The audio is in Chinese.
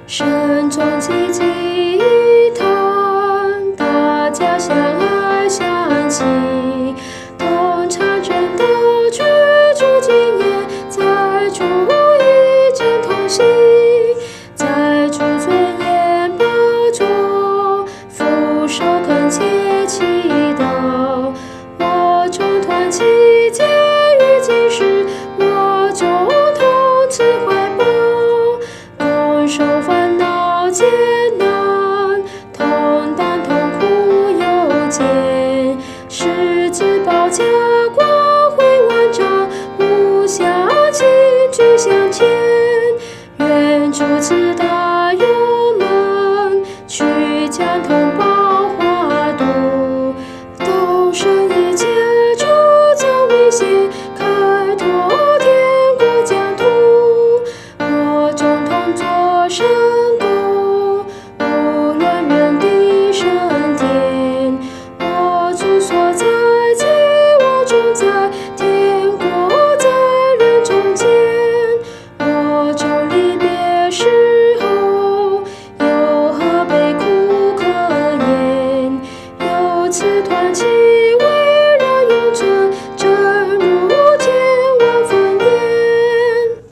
声中济济一堂，大家相爱相亲，同唱正道去除今夜，在主一正同行，在主尊严宝座，俯首恳切祈祷，我众团契结于今世。